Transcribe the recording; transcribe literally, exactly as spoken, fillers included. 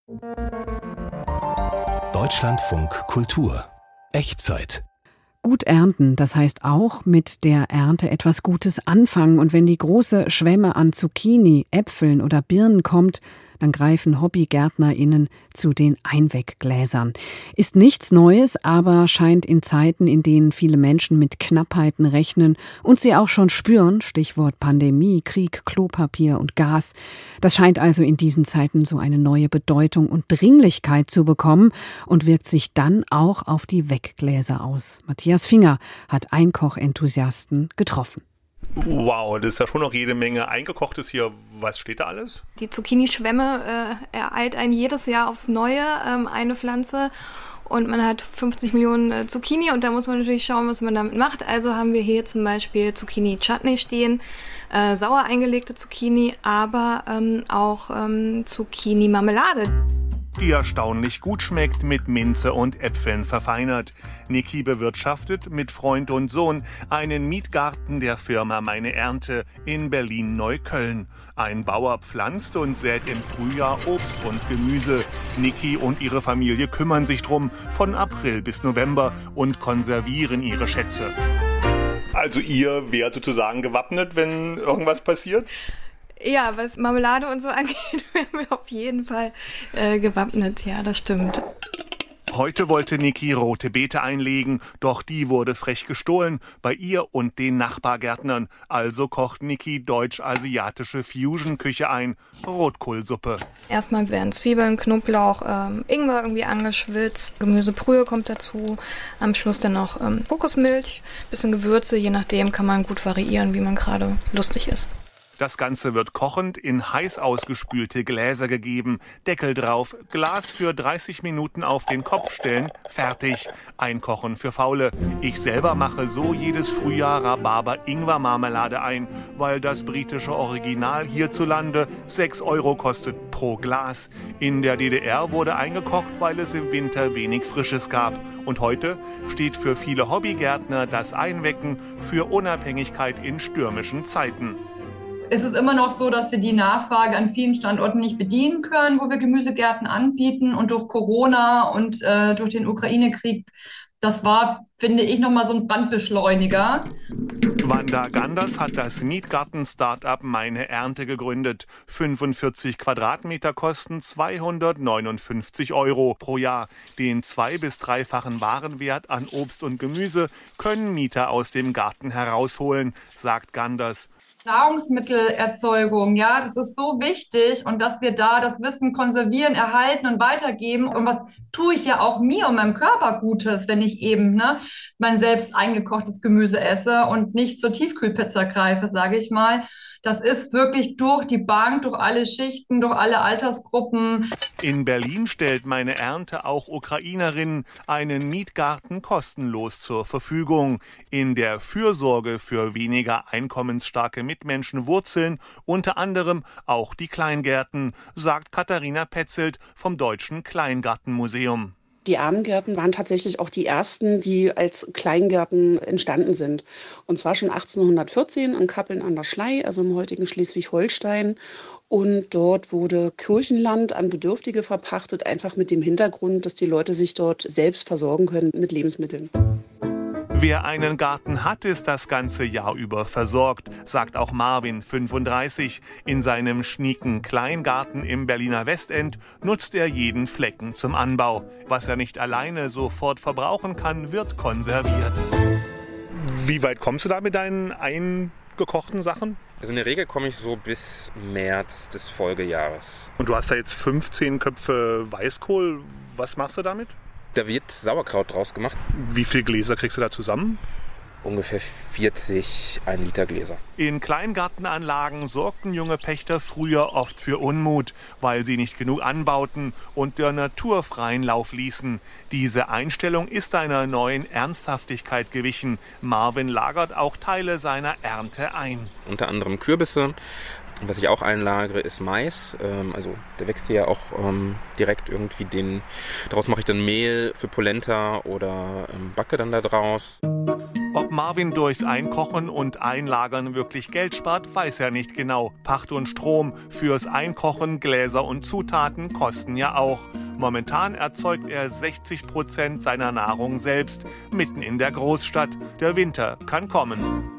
Deutschlandfunk Kultur. Echtzeit. Gut ernten, das heißt auch mit der Ernte etwas Gutes anfangen. Und wenn die große Schwemme an Zucchini, Äpfeln oder Birnen kommt, dann greifen HobbygärtnerInnen zu den Einweggläsern. Ist nichts Neues, aber scheint in Zeiten, in denen viele Menschen mit Knappheiten rechnen und sie auch schon spüren, Stichwort Pandemie, Krieg, Klopapier und Gas. Das scheint also in diesen Zeiten so eine neue Bedeutung und Dringlichkeit zu bekommen und wirkt sich dann auch auf die Weggläser aus. Matthias Finger hat Einkochenthusiasten getroffen. Wow, das ist ja schon noch jede Menge Eingekochtes hier. Was steht da alles? Die Zucchini-Schwemme äh, ereilt einen jedes Jahr aufs Neue, ähm, eine Pflanze. Und man hat fünfzig Millionen äh, Zucchini und da muss man natürlich schauen, was man damit macht. Also haben wir hier zum Beispiel Zucchini-Chutney stehen, äh, sauer eingelegte Zucchini, aber ähm, auch ähm, Zucchini-Marmelade. Die erstaunlich gut schmeckt, mit Minze und Äpfeln verfeinert. Niki bewirtschaftet mit Freund und Sohn einen Mietgarten der Firma Meine Ernte in Berlin-Neukölln. Ein Bauer pflanzt und sät im Frühjahr Obst und Gemüse. Niki und ihre Familie kümmern sich drum von April bis November und konservieren ihre Schätze. Also ihr wärt sozusagen gewappnet, wenn irgendwas passiert? Ja, was Marmelade und so angeht, wären wir auf jeden Fall äh, gewappnet. Ja, das stimmt. Heute wollte Niki rote Beete einlegen, doch die wurde frech gestohlen bei ihr und den Nachbargärtnern. Also kocht Niki deutsch-asiatische Fusion-Küche ein, Rotkohlsuppe. Erstmal werden Zwiebeln, Knoblauch, ähm, Ingwer irgendwie angeschwitzt, Gemüsebrühe kommt dazu, am Schluss dann noch ähm, Kokosmilch, bisschen Gewürze, je nachdem kann man gut variieren, wie man gerade lustig ist. Das Ganze wird kochend in heiß ausgespülte Gläser gegeben. Deckel drauf, Glas für dreißig Minuten auf den Kopf stellen, fertig. Einkochen für Faule. Ich selber mache so jedes Frühjahr Rhabarber-Ingwer-Marmelade ein, weil das britische Original hierzulande sechs Euro kostet pro Glas. In der D D R wurde eingekocht, weil es im Winter wenig Frisches gab. Und heute steht für viele Hobbygärtner das Einwecken für Unabhängigkeit in stürmischen Zeiten. Es ist immer noch so, dass wir die Nachfrage an vielen Standorten nicht bedienen können, wo wir Gemüsegärten anbieten. Und durch Corona und äh, durch den Ukraine-Krieg, das war, finde ich, nochmal so ein Brandbeschleuniger. Wanda Ganders hat das Mietgarten-Start-up Meine Ernte gegründet. fünfundvierzig Quadratmeter kosten zweihundertneunundfünfzig Euro pro Jahr. Den zwei- bis dreifachen Warenwert an Obst und Gemüse können Mieter aus dem Garten herausholen, sagt Ganders. Nahrungsmittelerzeugung, ja, das ist so wichtig und dass wir da das Wissen konservieren, erhalten und weitergeben. Und was tue ich ja auch mir und meinem Körper Gutes, wenn ich eben ne, mein selbst eingekochtes Gemüse esse und nicht zur Tiefkühlpizza greife, sage ich mal. Das ist wirklich durch die Bank, durch alle Schichten, durch alle Altersgruppen. In Berlin stellt Meine Ernte auch Ukrainerinnen einen Mietgarten kostenlos zur Verfügung. In der Fürsorge für weniger einkommensstarke Mitmenschen wurzeln unter anderem auch die Kleingärten, sagt Katharina Petzelt vom Deutschen Kleingartenmuseum. Die Armengärten waren tatsächlich auch die ersten, die als Kleingärten entstanden sind. Und zwar schon achtzehnhundertvierzehn in Kappeln an der Schlei, also im heutigen Schleswig-Holstein. Und dort wurde Kirchenland an Bedürftige verpachtet, einfach mit dem Hintergrund, dass die Leute sich dort selbst versorgen können mit Lebensmitteln. Wer einen Garten hat, ist das ganze Jahr über versorgt, sagt auch Marvin, fünfunddreißig. In seinem schnieken Kleingarten im Berliner Westend nutzt er jeden Flecken zum Anbau. Was er nicht alleine sofort verbrauchen kann, wird konserviert. Wie weit kommst du da mit deinen eingekochten Sachen? Also in der Regel komme ich so bis März des Folgejahres. Und du hast da jetzt fünfzehn Köpfe Weißkohl. Was machst du damit? Da wird Sauerkraut draus gemacht. Wie viele Gläser kriegst du da zusammen? Ungefähr vierzig ein Liter Gläser. In Kleingartenanlagen sorgten junge Pächter früher oft für Unmut, weil sie nicht genug anbauten und der Natur freien Lauf ließen. Diese Einstellung ist einer neuen Ernsthaftigkeit gewichen. Marvin lagert auch Teile seiner Ernte ein. Unter anderem Kürbisse. Was ich auch einlagere, ist Mais. Ähm, also der wächst hier ja auch ähm, direkt irgendwie den. Daraus mache ich dann Mehl für Polenta oder ähm, backe dann da draus. Ob Marvin durchs Einkochen und Einlagern wirklich Geld spart, weiß er nicht genau. Pacht und Strom fürs Einkochen, Gläser und Zutaten kosten ja auch. Momentan erzeugt er sechzig Prozent seiner Nahrung selbst, mitten in der Großstadt. Der Winter kann kommen.